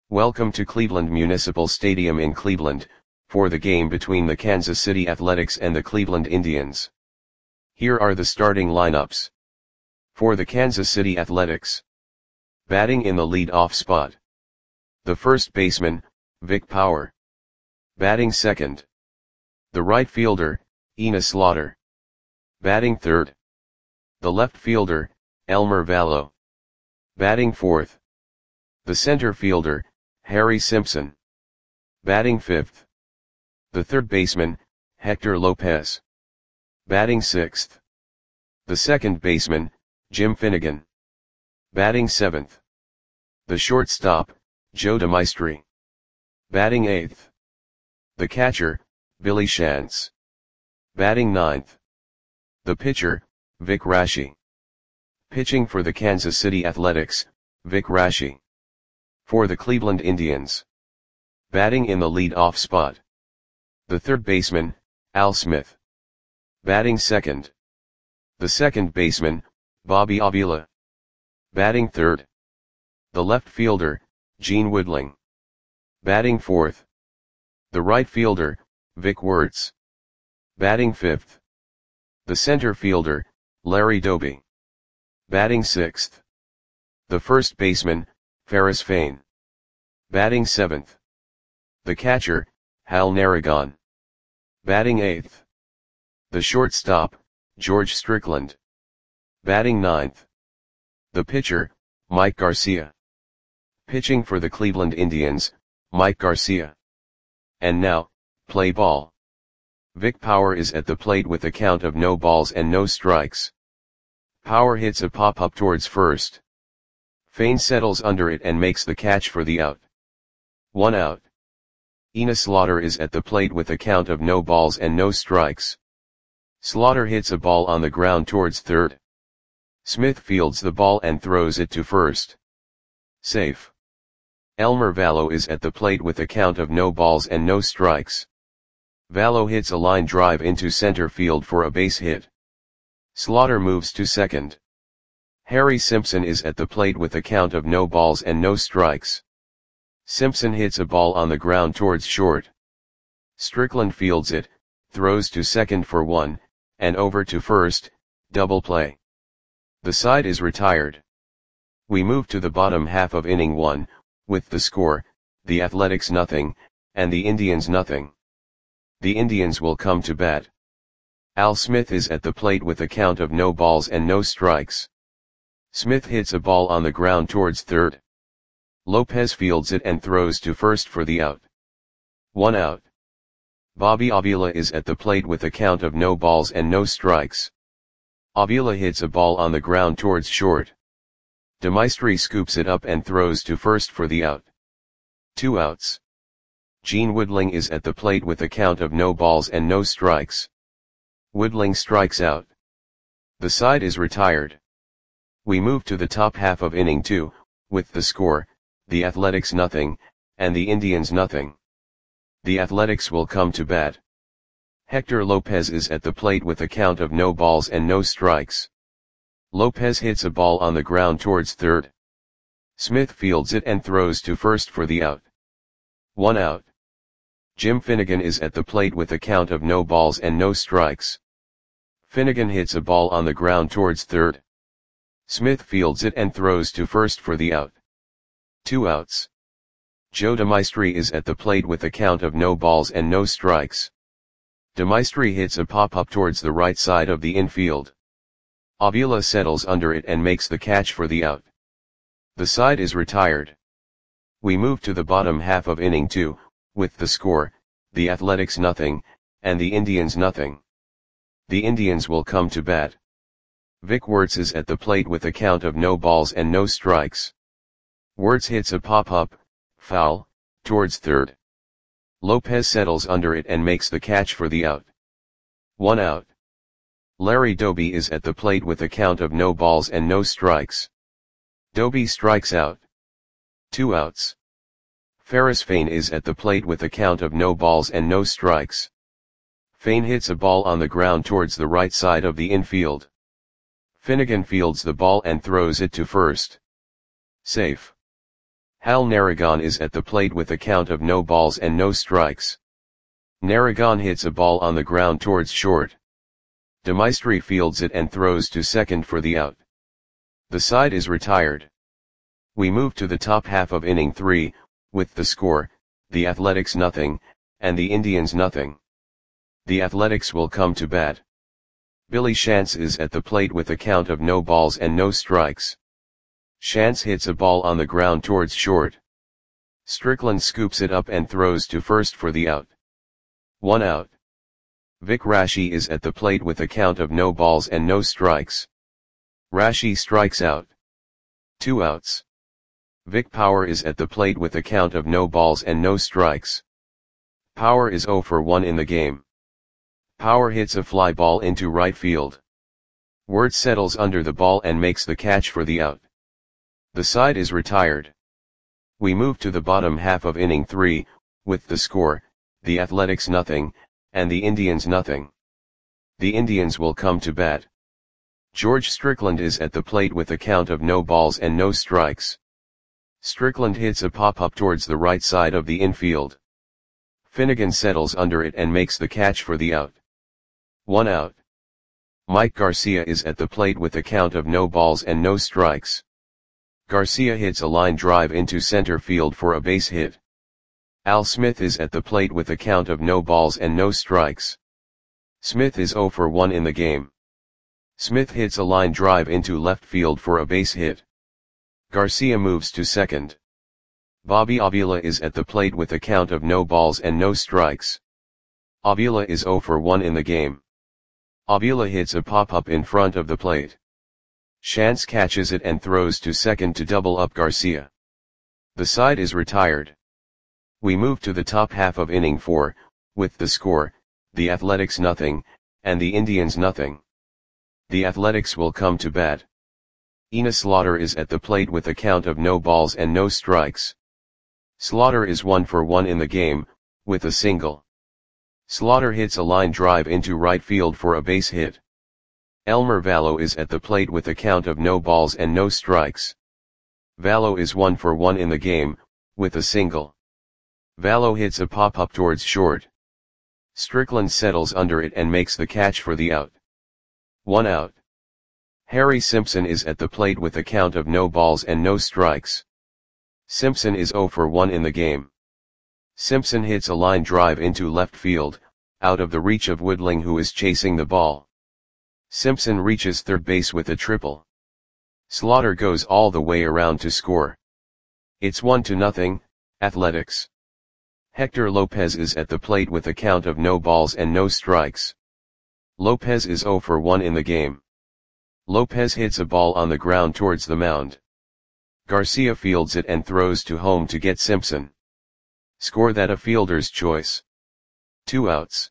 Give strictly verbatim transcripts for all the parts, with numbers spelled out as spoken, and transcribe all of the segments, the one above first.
Welcome to Cleveland Municipal Stadium in Cleveland, for the game between the Kansas City Athletics and the Cleveland Indians. Here are the starting lineups. For the Kansas City Athletics. Batting in the lead-off spot. The first baseman, Vic Power. Batting second. The right fielder, Ina Slaughter. Batting third. The left fielder, Elmer Valo. Batting fourth. The center fielder, Harry Simpson. Batting fifth. The third baseman, Hector Lopez. Batting sixth. The second baseman, Jim Finnegan. Batting seventh. The shortstop, Joe DeMaestri. Batting eighth. The catcher, Billy Shantz. Batting ninth. The pitcher, Vic Raschi. Pitching for the Kansas City Athletics, Vic Raschi. For the Cleveland Indians. Batting in the lead-off spot. The third baseman, Al Smith. Batting second. The second baseman, Bobby Avila. Batting third. The left fielder, Gene Woodling. Batting fourth. The right fielder, Vic Wertz. Batting fifth. The center fielder, Larry Doby. Batting sixth. The first baseman, Ferris Fain. Batting seventh. The catcher, Hal Narragon. Batting eighth. The shortstop, George Strickland. Batting ninth. The pitcher, Mike Garcia. Pitching for the Cleveland Indians, Mike Garcia. And now, play ball. Vic Power is at the plate with a count of no balls and no strikes. Power hits a pop-up towards first. Fain settles under it and makes the catch for the out. One out. Ina Slaughter is at the plate with a count of no balls and no strikes. Slaughter hits a ball on the ground towards third. Smith fields the ball and throws it to first. Safe. Elmer Valo is at the plate with a count of no balls and no strikes. Valo hits a line drive into center field for a base hit. Slaughter moves to second. Harry Simpson is at the plate with a count of no balls and no strikes. Simpson hits a ball on the ground towards short. Strickland fields it, throws to second for one, and over to first, double play. The side is retired. We move to the bottom half of inning one, with the score, the Athletics nothing, and the Indians nothing. The Indians will come to bat. Al Smith is at the plate with a count of no balls and no strikes. Smith hits a ball on the ground towards third. Lopez fields it and throws to first for the out. One out. Bobby Avila is at the plate with a count of no balls and no strikes. Avila hits a ball on the ground towards short. DeMaestri scoops it up and throws to first for the out. Two outs. Gene Woodling is at the plate with a count of no balls and no strikes. Woodling strikes out. The side is retired. We move to the top half of inning two, with the score, the Athletics nothing, and the Indians nothing. The Athletics will come to bat. Hector Lopez is at the plate with a count of no balls and no strikes. Lopez hits a ball on the ground towards third. Smith fields it and throws to first for the out. One out. Jim Finnegan is at the plate with a count of no balls and no strikes. Finnegan hits a ball on the ground towards third. Smith fields it and throws to first for the out. Two outs. Joe DeMaestri is at the plate with a count of no balls and no strikes. DeMaestri hits a pop-up towards the right side of the infield. Avila settles under it and makes the catch for the out. The side is retired. We move to the bottom half of inning two, with the score, the Athletics nothing, and the Indians nothing. The Indians will come to bat. Vic Wertz is at the plate with a count of no balls and no strikes. Wertz hits a pop-up, foul, towards third. Lopez settles under it and makes the catch for the out. One out. Larry Doby is at the plate with a count of no balls and no strikes. Doby strikes out. Two outs. Ferris Fain is at the plate with a count of no balls and no strikes. Fain hits a ball on the ground towards the right side of the infield. Finnegan fields the ball and throws it to first. Safe. Hal Naragon is at the plate with a count of no balls and no strikes. Naragon hits a ball on the ground towards short. Demaistre fields it and throws to second for the out. The side is retired. We move to the top half of inning three, with the score, the Athletics nothing, and the Indians nothing. The Athletics will come to bat. Billy Shantz is at the plate with a count of no balls and no strikes. Shantz hits a ball on the ground towards short. Strickland scoops it up and throws to first for the out. One out. Vic Raschi is at the plate with a count of no balls and no strikes. Raschi strikes out. Two outs. Vic Power is at the plate with a count of no balls and no strikes. Power is oh for one in the game. Power hits a fly ball into right field. Wirtz settles under the ball and makes the catch for the out. The side is retired. We move to the bottom half of inning three, with the score, the Athletics nothing, and the Indians nothing. The Indians will come to bat. George Strickland is at the plate with a count of no balls and no strikes. Strickland hits a pop-up towards the right side of the infield. Finnegan settles under it and makes the catch for the out. One out. Mike Garcia is at the plate with a count of no balls and no strikes. Garcia hits a line drive into center field for a base hit. Al Smith is at the plate with a count of no balls and no strikes. Smith is oh for one in the game. Smith hits a line drive into left field for a base hit. Garcia moves to second. Bobby Avila is at the plate with a count of no balls and no strikes. Avila is oh for one in the game. Avila hits a pop-up in front of the plate. Shantz catches it and throws to second to double up Garcia. The side is retired. We move to the top half of inning four, with the score, the Athletics nothing, and the Indians nothing. The Athletics will come to bat. Enos Slaughter is at the plate with a count of no balls and no strikes. Slaughter is one for one in the game, with a single. Slaughter hits a line drive into right field for a base hit. Elmer Vallo is at the plate with a count of no balls and no strikes. Vallo is one for one in the game, with a single. Vallo hits a pop-up towards short. Strickland settles under it and makes the catch for the out. One out. Harry Simpson is at the plate with a count of no balls and no strikes. Simpson is oh for one in the game. Simpson hits a line drive into left field, out of the reach of Woodling who is chasing the ball. Simpson reaches third base with a triple. Slaughter goes all the way around to score. It's one to nothing, Athletics. Hector Lopez is at the plate with a count of no balls and no strikes. Lopez is oh for one in the game. Lopez hits a ball on the ground towards the mound. Garcia fields it and throws to home to get Simpson. Score that a fielder's choice. Two outs.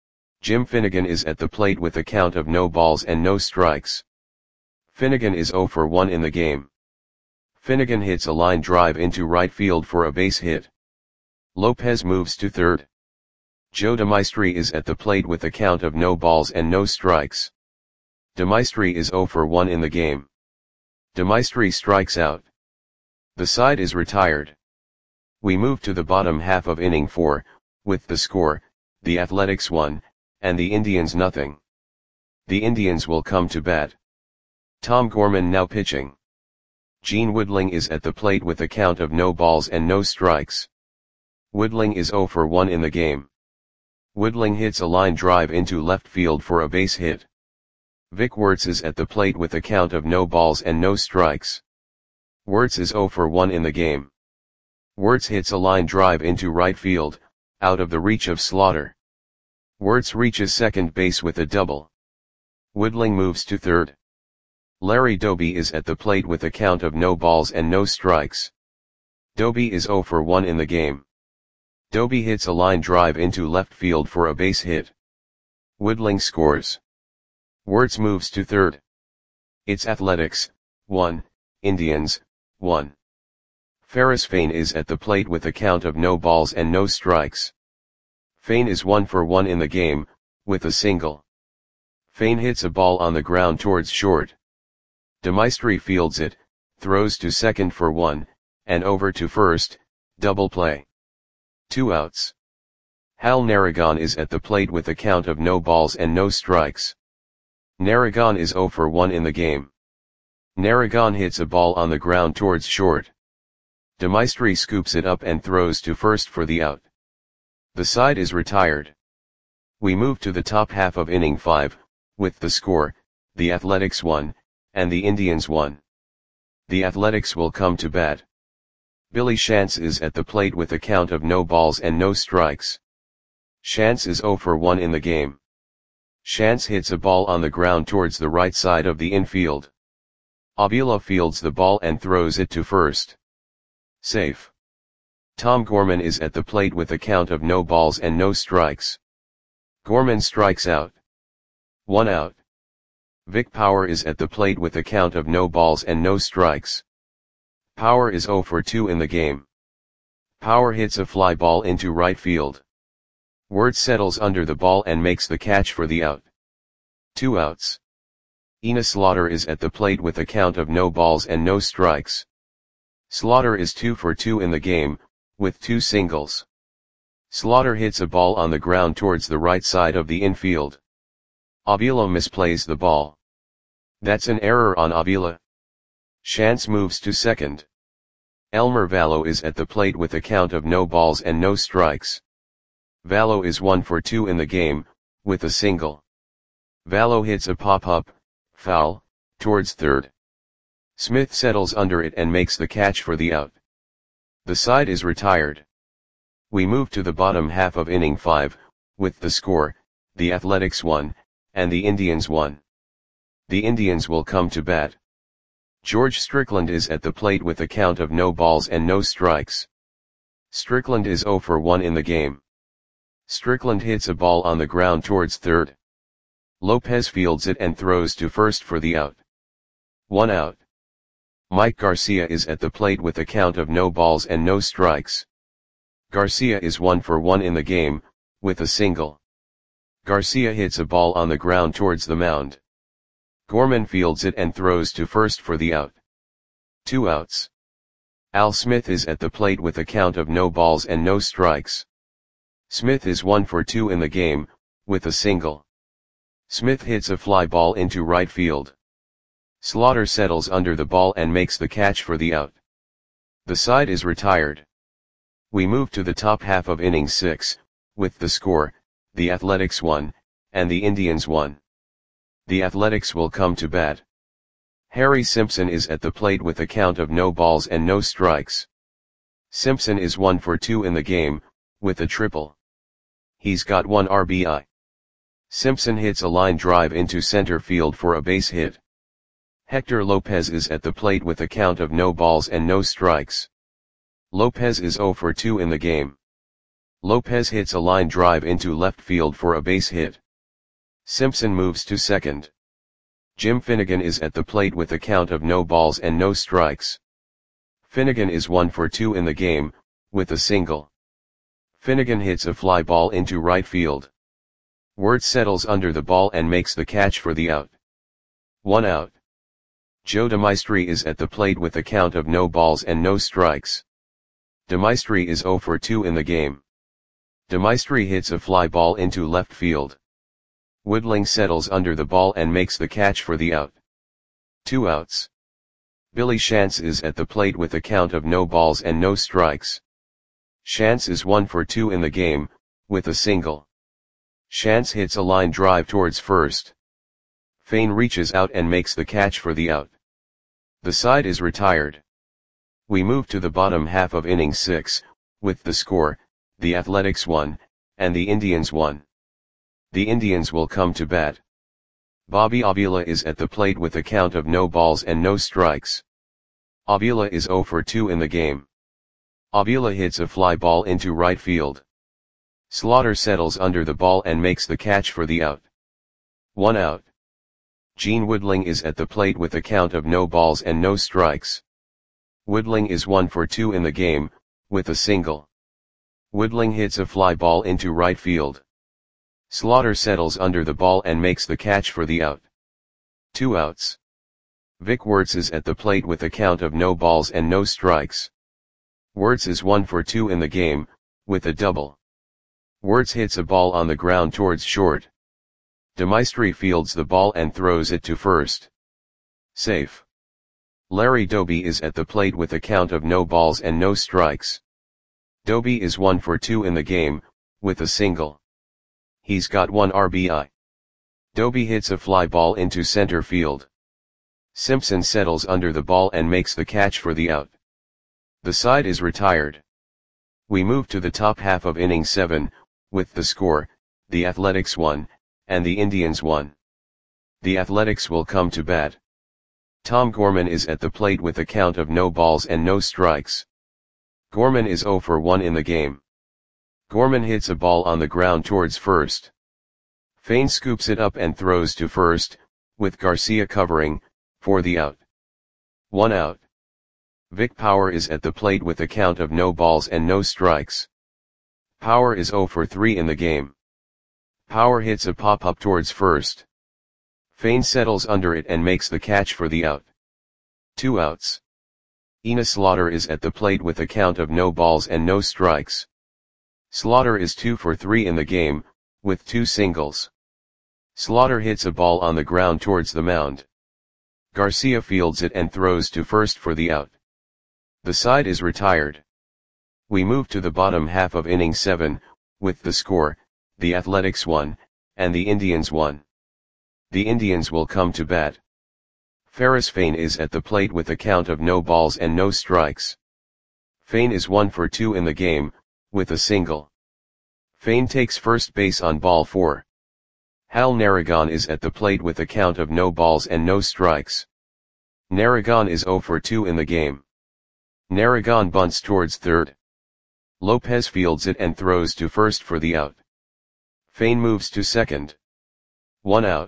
Jim Finnegan is at the plate with a count of no balls and no strikes. Finnegan is oh for one in the game. Finnegan hits a line drive into right field for a base hit. Lopez moves to third. Joe Demaistre is at the plate with a count of no balls and no strikes. Demaistre is oh for one in the game. Demaistre strikes out. The side is retired. We move to the bottom half of inning four, with the score, the Athletics one, and the Indians nothing. The Indians will come to bat. Tom Gorman now pitching. Gene Woodling is at the plate with a count of no balls and no strikes. Woodling is oh for one in the game. Woodling hits a line drive into left field for a base hit. Vic Wirtz is at the plate with a count of no balls and no strikes. Wirtz is oh for one in the game. Wirtz hits a line drive into right field, out of the reach of Slaughter. Wirtz reaches second base with a double. Woodling moves to third. Larry Doby is at the plate with a count of no balls and no strikes. Doby is oh for one in the game. Doby hits a line drive into left field for a base hit. Woodling scores. Wirtz moves to third. It's Athletics, one, Indians, one. Ferris Fain is at the plate with a count of no balls and no strikes. Fain is one for one in the game, with a single. Fain hits a ball on the ground towards short. Demaistre fields it, throws to second for one, and over to first, double play. Two outs. Hal Narragon is at the plate with a count of no balls and no strikes. Narragon is oh for one in the game. Narragon hits a ball on the ground towards short. Demaistre scoops it up and throws to first for the out. The side is retired. We move to the top half of inning five, with the score, the Athletics one, and the Indians one. The Athletics will come to bat. Billy Shantz is at the plate with a count of no balls and no strikes. Shantz is oh for one in the game. Shantz hits a ball on the ground towards the right side of the infield. Avila fields the ball and throws it to first. Safe. Tom Gorman is at the plate with a count of no balls and no strikes. Gorman strikes out. One out. Vic Power is at the plate with a count of no balls and no strikes. Power is oh for two in the game. Power hits a fly ball into right field. Word settles under the ball and makes the catch for the out. Two outs. Ina Slaughter is at the plate with a count of no balls and no strikes. Slaughter is two for two in the game, with two singles. Slaughter hits a ball on the ground towards the right side of the infield. Avila misplays the ball. That's an error on Avila. Shantz moves to second. Elmer Vallo is at the plate with a count of no balls and no strikes. Vallo is one for two in the game, with a single. Vallo hits a pop-up, foul, towards third. Smith settles under it and makes the catch for the out. The side is retired. We move to the bottom half of inning five, with the score, the Athletics one, and the Indians one. The Indians will come to bat. George Strickland is at the plate with a count of no balls and no strikes. Strickland is oh for one in the game. Strickland hits a ball on the ground towards third. Lopez fields it and throws to first for the out. One out. Mike Garcia is at the plate with a count of no balls and no strikes. Garcia is one for one in the game, with a single. Garcia hits a ball on the ground towards the mound. Gorman fields it and throws to first for the out. Two outs. Al Smith is at the plate with a count of no balls and no strikes. Smith is one for two in the game, with a single. Smith hits a fly ball into right field. Slaughter settles under the ball and makes the catch for the out. The side is retired. We move to the top half of inning six, with the score, the Athletics one, and the Indians one. The Athletics will come to bat. Harry Simpson is at the plate with a count of no balls and no strikes. Simpson is one for two in the game, with a triple. He's got one R B I. Simpson hits a line drive into center field for a base hit. Hector Lopez is at the plate with a count of no balls and no strikes. Lopez is oh for two in the game. Lopez hits a line drive into left field for a base hit. Simpson moves to second. Jim Finnegan is at the plate with a count of no balls and no strikes. Finnegan is one for two in the game, with a single. Finnegan hits a fly ball into right field. Word settles under the ball and makes the catch for the out. One out. Joe Demaistre is at the plate with a count of no balls and no strikes. Demaistre is oh for two in the game. Demaistre hits a fly ball into left field. Woodling settles under the ball and makes the catch for the out. Two outs. Billy Shantz is at the plate with a count of no balls and no strikes. Shantz is one for two in the game, with a single. Shantz hits a line drive towards first. Fain reaches out and makes the catch for the out. The side is retired. We move to the bottom half of inning six, with the score, the Athletics one, and the Indians one. The Indians will come to bat. Bobby Avila is at the plate with a count of no balls and no strikes. Avila is oh for two in the game. Avila hits a fly ball into right field. Slaughter settles under the ball and makes the catch for the out. One out. Gene Woodling is at the plate with a count of no balls and no strikes. Woodling is one for two in the game, with a single. Woodling hits a fly ball into right field. Slaughter settles under the ball and makes the catch for the out. Two outs. Vic Wertz is at the plate with a count of no balls and no strikes. Wirtz is one for two in the game, with a double. Wirtz hits a ball on the ground towards short. De Maistre fields the ball and throws it to first. Safe. Larry Doby is at the plate with a count of no balls and no strikes. Doby is one for two in the game, with a single. He's got one R B I. Doby hits a fly ball into center field. Simpson settles under the ball and makes the catch for the out. The side is retired. We move to the top half of inning seven, with the score, the Athletics one, and the Indians one. The Athletics will come to bat. Tom Gorman is at the plate with a count of no balls and no strikes. Gorman is zero for one in the game. Gorman hits a ball on the ground towards first. Fain scoops it up and throws to first, with Garcia covering, for the out. One out. Vic Power is at the plate with a count of no balls and no strikes. Power is zero for three in the game. Power hits a pop-up towards first. Fain settles under it and makes the catch for the out. Two outs. Ina Slaughter is at the plate with a count of no balls and no strikes. Slaughter is two for three in the game, with two singles. Slaughter hits a ball on the ground towards the mound. Garcia fields it and throws to first for the out. The side is retired. We move to the bottom half of inning seven, with the score, the Athletics one, and the Indians one. The Indians will come to bat. Ferris Fain is at the plate with a count of no balls and no strikes. Fain is one for two in the game, with a single. Fain takes first base on ball four. Hal Narragon is at the plate with a count of no balls and no strikes. Narragon is zero for two in the game. Narragon bunts towards third. Lopez fields it and throws to first for the out. Fain moves to second. One out.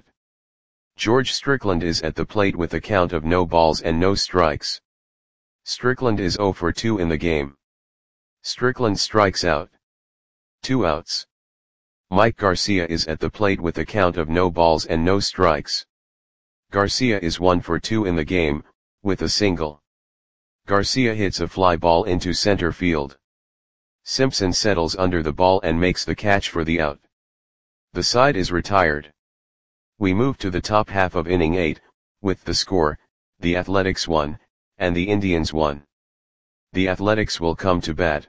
George Strickland is at the plate with a count of no balls and no strikes. Strickland is zero for two in the game. Strickland strikes out. Two outs. Mike Garcia is at the plate with a count of no balls and no strikes. Garcia is one for two in the game, with a single. Garcia hits a fly ball into center field. Simpson settles under the ball and makes the catch for the out. The side is retired. We move to the top half of inning eight, with the score, the Athletics one, and the Indians one. The Athletics will come to bat.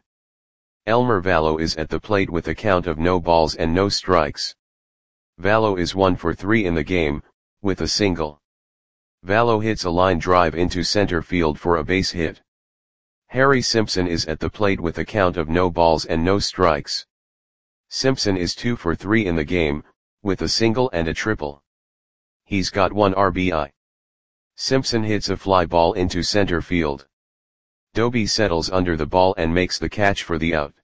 Elmer Vallo is at the plate with a count of no balls and no strikes. Vallo is one for three in the game, with a single. Vallo hits a line drive into center field for a base hit. Harry Simpson is at the plate with a count of no balls and no strikes. Simpson is two for three in the game, with a single and a triple. He's got one R B I. Simpson hits a fly ball into center field. Doby settles under the ball and makes the catch for the out.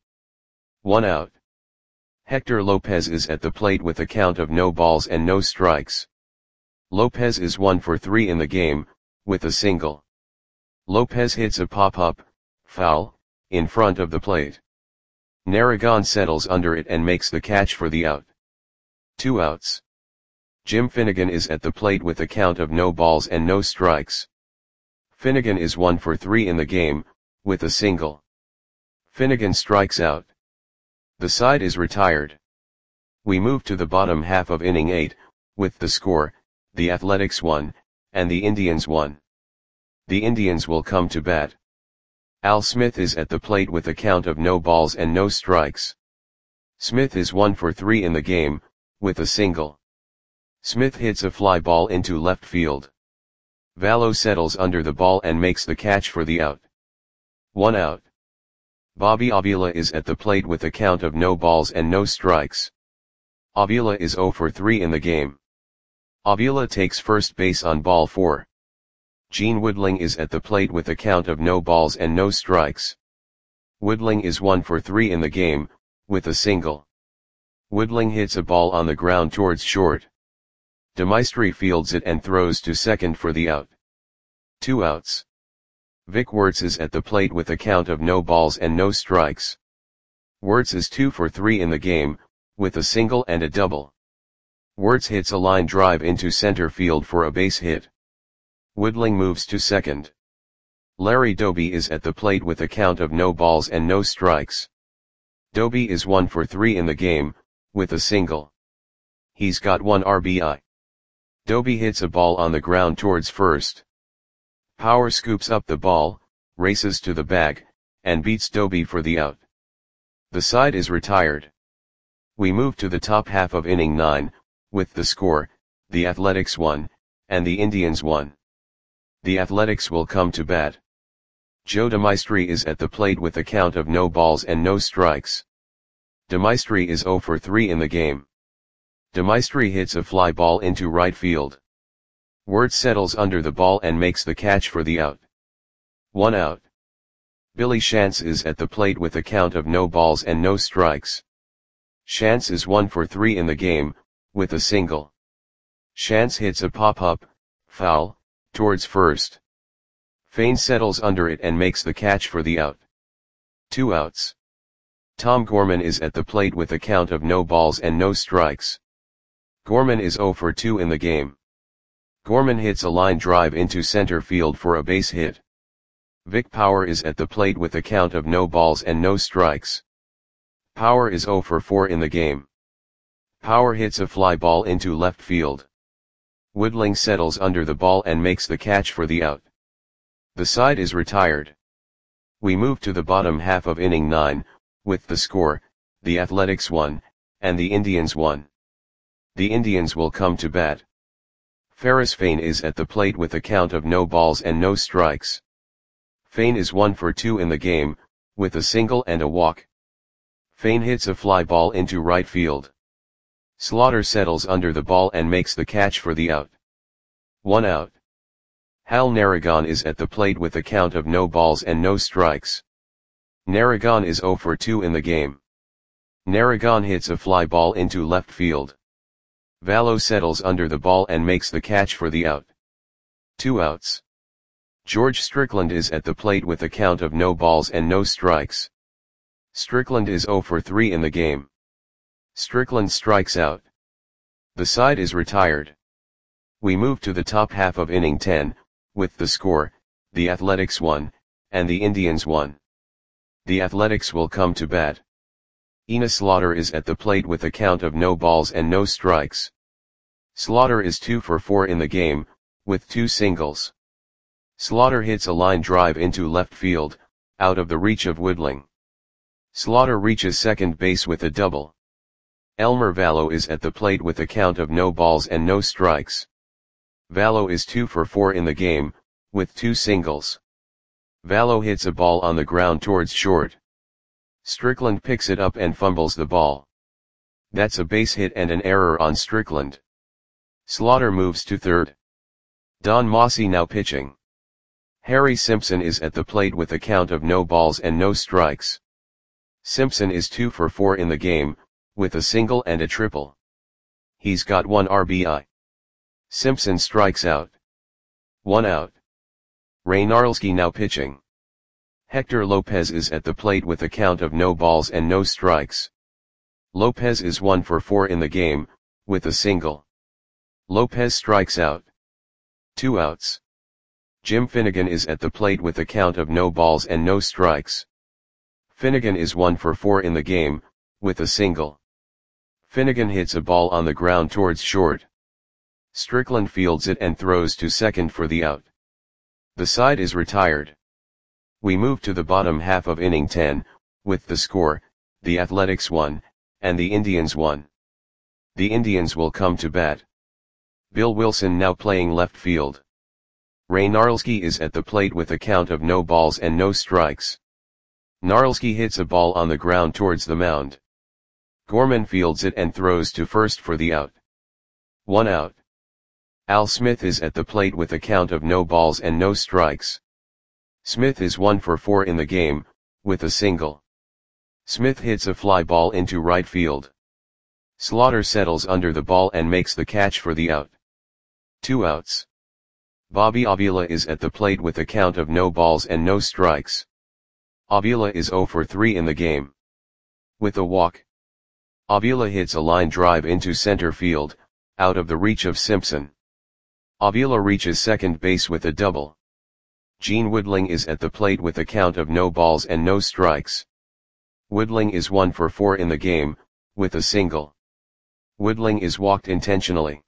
One out. Hector Lopez is at the plate with a count of no balls and no strikes. Lopez is one for three in the game, with a single. Lopez hits a pop-up, foul, in front of the plate. Narragon settles under it and makes the catch for the out. Two outs. Jim Finnegan is at the plate with a count of no balls and no strikes. Finnegan is one for three in the game, with a single. Finnegan strikes out. The side is retired. We move to the bottom half of inning eight, with the score, the Athletics one, and the Indians one. The Indians will come to bat. Al Smith is at the plate with a count of no balls and no strikes. Smith is one for three in the game, with a single. Smith hits a fly ball into left field. Vallo settles under the ball and makes the catch for the out. One out. Bobby Avila is at the plate with a count of no balls and no strikes. Avila is zero for three in the game. Avila takes first base on ball four. Gene Woodling is at the plate with a count of no balls and no strikes. Woodling is one for three in the game, with a single. Woodling hits a ball on the ground towards short. De Maistre fields it and throws to second for the out. Two outs. Vic Wirtz is at the plate with a count of no balls and no strikes. Wirtz is two for three in the game, with a single and a double. Wirtz hits a line drive into center field for a base hit. Woodling moves to second. Larry Doby is at the plate with a count of no balls and no strikes. Doby is one for three in the game, with a single. He's got one R B I. Doby hits a ball on the ground towards first. Power scoops up the ball, races to the bag, and beats Doby for the out. The side is retired. We move to the top half of inning nine, with the score, the Athletics one, and the Indians one. The Athletics will come to bat. Joe DeMaestri is at the plate with a count of no balls and no strikes. DeMaestri is zero for three in the game. DeMaestri hits a fly ball into right field. Wirtz settles under the ball and makes the catch for the out. One out. Billy Shantz is at the plate with a count of no balls and no strikes. Shantz is one for three in the game, with a single. Shantz hits a pop-up, foul, towards first. Fain settles under it and makes the catch for the out. Two outs. Tom Gorman is at the plate with a count of no balls and no strikes. Gorman is zero for two in the game. Gorman hits a line drive into center field for a base hit. Vic Power is at the plate with a count of no balls and no strikes. Power is zero for four in the game. Power hits a fly ball into left field. Woodling settles under the ball and makes the catch for the out. The side is retired. We move to the bottom half of inning nine, with the score, the Athletics one, and the Indians one. The Indians will come to bat. Ferris Fain is at the plate with a count of no balls and no strikes. Fain is one for two in the game, with a single and a walk. Fain hits a fly ball into right field. Slaughter settles under the ball and makes the catch for the out. One out. Hal Narragon is at the plate with a count of no balls and no strikes. Narragon is zero for two in the game. Narragon hits a fly ball into left field. Vallo settles under the ball and makes the catch for the out. Two outs. George Strickland is at the plate with a count of no balls and no strikes. Strickland is zero for three in the game. Strickland strikes out. The side is retired. We move to the top half of inning ten, with the score, the Athletics one, and the Indians one. The Athletics will come to bat. Enos Slaughter is at the plate with a count of no balls and no strikes. Slaughter is two for four in the game, with two singles. Slaughter hits a line drive into left field, out of the reach of Woodling. Slaughter reaches second base with a double. Elmer Vallo is at the plate with a count of no balls and no strikes. Vallo is two for four in the game, with two singles. Vallo hits a ball on the ground towards short. Strickland picks it up and fumbles the ball. That's a base hit and an error on Strickland. Slaughter moves to third. Don Mossy now pitching. Harry Simpson is at the plate with a count of no balls and no strikes. Simpson is two for four in the game, with a single and a triple. He's got one R B I. Simpson strikes out. One out. Ray Narlski now pitching. Hector Lopez is at the plate with a count of no balls and no strikes. Lopez is one for four in the game, with a single. Lopez strikes out. Two outs. Jim Finnegan is at the plate with a count of no balls and no strikes. Finnegan is one for four in the game, with a single. Finnegan hits a ball on the ground towards short. Strickland fields it and throws to second for the out. The side is retired. We move to the bottom half of inning ten, with the score, the Athletics one, and the Indians one. The Indians will come to bat. Bill Wilson now playing left field. Ray Narlski is at the plate with a count of no balls and no strikes. Narlski hits a ball on the ground towards the mound. Gorman fields it and throws to first for the out. One out. Al Smith is at the plate with a count of no balls and no strikes. Smith is one for four in the game, with a single. Smith hits a fly ball into right field. Slaughter settles under the ball and makes the catch for the out. Two outs. Bobby Avila is at the plate with a count of no balls and no strikes. Avila is zero for three in the game. With a walk. Avila hits a line drive into center field, out of the reach of Simpson. Avila reaches second base with a double. Gene Woodling is at the plate with a count of no balls and no strikes. Woodling is one for four in the game, with a single. Woodling is walked intentionally.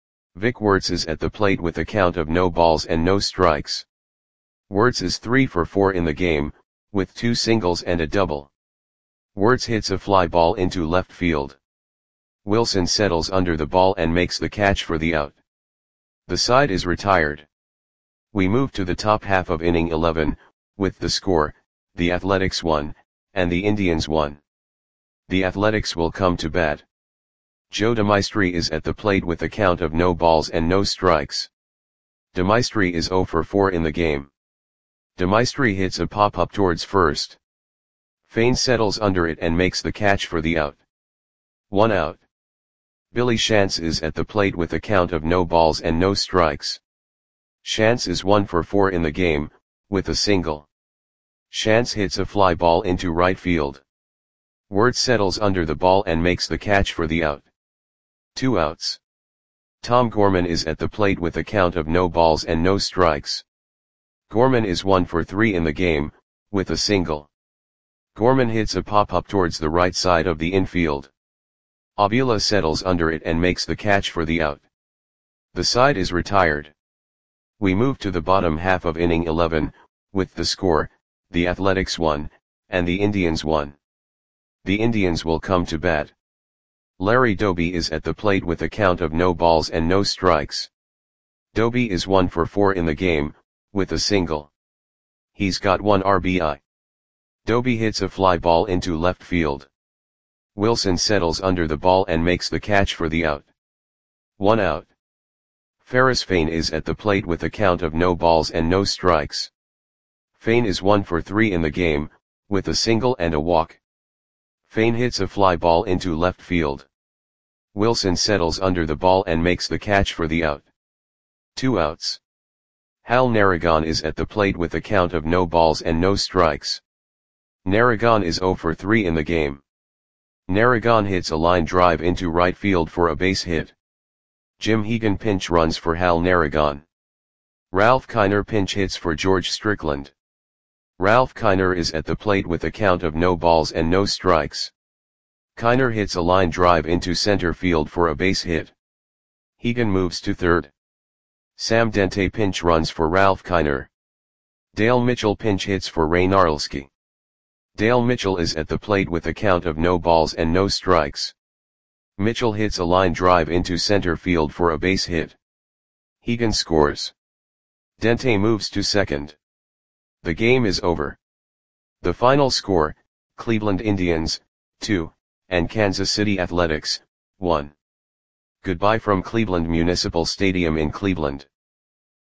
Vic Wertz is at the plate with a count of no balls and no strikes. Wertz is three for four in the game, with two singles and a double. Wertz hits a fly ball into left field. Wilson settles under the ball and makes the catch for the out. The side is retired. We move to the top half of inning eleven, with the score, the Athletics one, and the Indians one. The Athletics will come to bat. Joe DeMaestri is at the plate with a count of no balls and no strikes. DeMaestri is zero for four in the game. DeMaestri hits a pop-up towards first. Fain settles under it and makes the catch for the out. One out. Billy Shantz is at the plate with a count of no balls and no strikes. Shantz is one for four in the game, with a single. Shantz hits a fly ball into right field. Wertz settles under the ball and makes the catch for the out. Two outs. Tom Gorman is at the plate with a count of no balls and no strikes. Gorman is one for three in the game, with a single. Gorman hits a pop-up towards the right side of the infield. Avila settles under it and makes the catch for the out. The side is retired. We move to the bottom half of inning eleven, with the score, the Athletics one, and the Indians one. The Indians will come to bat. Larry Doby is at the plate with a count of no balls and no strikes. Doby is one for four in the game, with a single. He's got one R B I. Doby hits a fly ball into left field. Wilson settles under the ball and makes the catch for the out. One out. Ferris Fain is at the plate with a count of no balls and no strikes. Fain is one for three in the game, with a single and a walk. Fain hits a fly ball into left field. Wilson settles under the ball and makes the catch for the out. Two outs. Hal Narragon is at the plate with a count of no balls and no strikes. Narragon is zero for three in the game. Narragon hits a line drive into right field for a base hit. Jim Hegan pinch runs for Hal Narragon. Ralph Kiner pinch hits for George Strickland. Ralph Kiner is at the plate with a count of no balls and no strikes. Kiner hits a line drive into center field for a base hit. Hegan moves to third. Sam Dente pinch runs for Ralph Kiner. Dale Mitchell pinch hits for Ray Narlski. Dale Mitchell is at the plate with a count of no balls and no strikes. Mitchell hits a line drive into center field for a base hit. Hegan scores. Dente moves to second. The game is over. The final score, Cleveland Indians, two, and Kansas City Athletics, one. Goodbye from Cleveland Municipal Stadium in Cleveland.